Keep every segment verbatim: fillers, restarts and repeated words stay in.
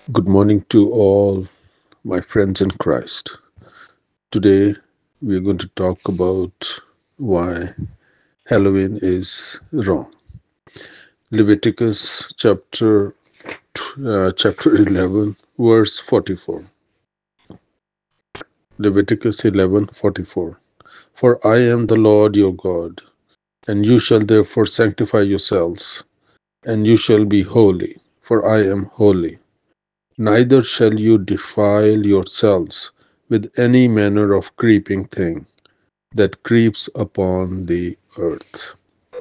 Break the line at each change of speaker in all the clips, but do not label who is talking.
Good morning to all my friends in Christ. Today we are going to talk about why Halloween is wrong. Leviticus chapter uh, chapter eleven verse forty-four. Leviticus eleven forty-four. For I am the Lord your God, and you shall therefore sanctify yourselves, and you shall be holy, for I am holy. Neither shall you defile yourselves with any manner of creeping thing that creeps upon the earth.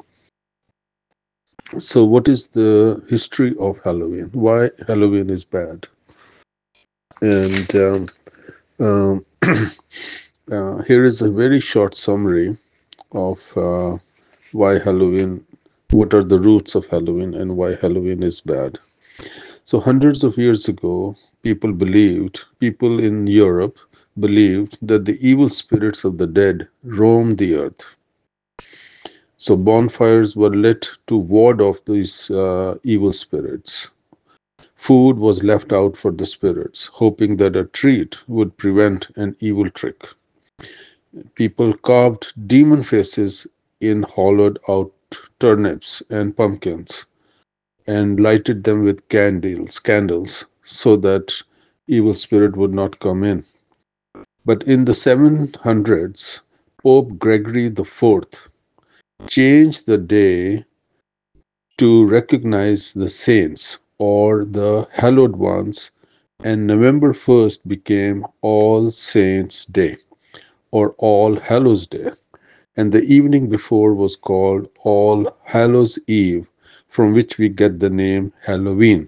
So, what is the history of Halloween? Why Halloween is bad? And um, um, uh, here is a very short summary of uh, why Halloween, what are the roots of Halloween, and why Halloween is bad. So, hundreds of years ago, people believed, people in Europe believed that the evil spirits of the dead roamed the earth. So, bonfires were lit to ward off these uh, evil spirits. Food was left out for the spirits, hoping that a treat would prevent an evil trick. People carved demon faces in hollowed out turnips and pumpkins and lighted them with candles, candles so that evil spirit would not come in. But in the seven hundreds, Pope Gregory the Fourth changed the day to recognize the saints or the hallowed ones, and November first became All Saints' Day or All Hallows' Day, and the evening before was called All Hallows' Eve, from which we get the name Halloween.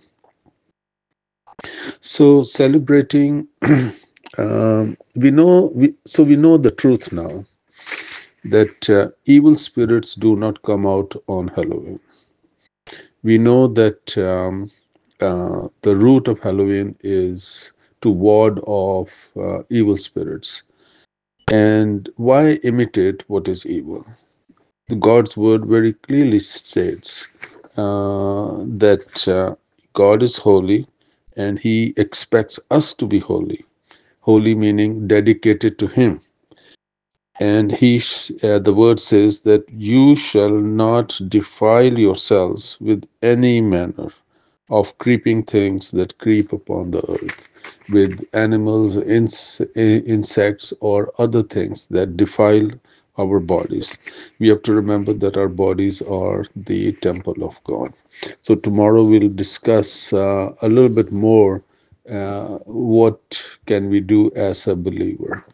So celebrating, um, we know we so we know the truth now that uh, evil spirits do not come out on Halloween. We know that um, uh, the root of Halloween is to ward off uh, evil spirits. And why imitate what is evil? The God's word very clearly states uh, that uh, God is holy and he expects us to be holy. Holy meaning dedicated to him. And he, uh, the word says that you shall not defile yourselves with any manner of creeping things that creep upon the earth, with animals, ins- insects, or other things that defile our bodies. We have to remember that our bodies are the temple of God. So, tomorrow we'll discuss uh, a little bit more uh, what can we do as a believer.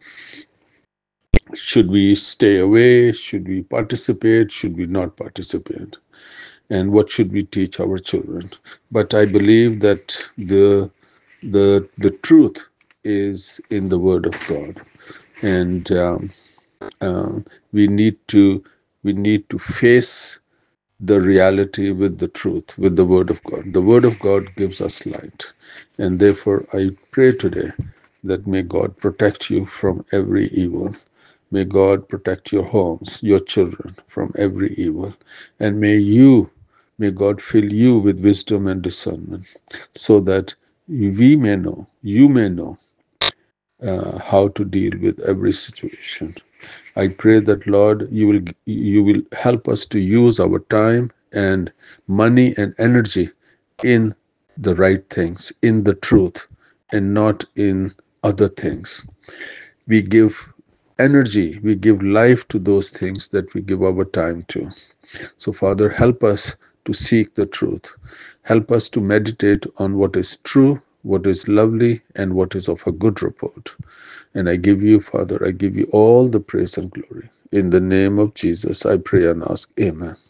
Should we stay away? Should we participate? Should we not participate? And what should we teach our children? But I believe that the the the truth is in the Word of God, and um, uh, we need to we need to face the reality with the truth, with the Word of God. The Word of God gives us light, and therefore I pray today that may God protect you from every evil. May God protect your homes, your children from every evil. And may you, may God fill you with wisdom and discernment so that we may know, you may know uh, how to deal with every situation. I pray that Lord, you will you will help us to use our time and money and energy in the right things, in the truth, and not in other things. We give energy, we give life to those things that we give our time to. So, Father, help us to seek the truth. Help us to meditate on what is true, what is lovely, and what is of a good report. And I give you, Father, I give you all the praise and glory. In the name of Jesus, I pray and ask, Amen.